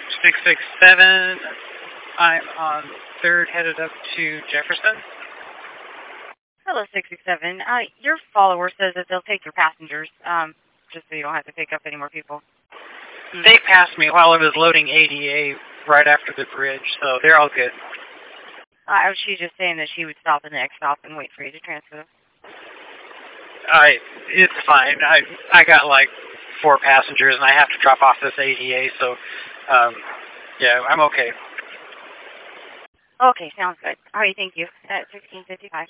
667. I'm on 3rd, headed up to Jefferson. Hello, 667. Your follower says that they'll take your passengers, just so you don't have to pick up any more people. They passed me while I was loading ADA right after the bridge, so they're all good. She's just saying that she would stop at the next stop and wait for you to transfer. It's fine. I got like 4 passengers, and I have to drop off this ADA, so, yeah, I'm okay. Okay, sounds good. All right, thank you. At 1655.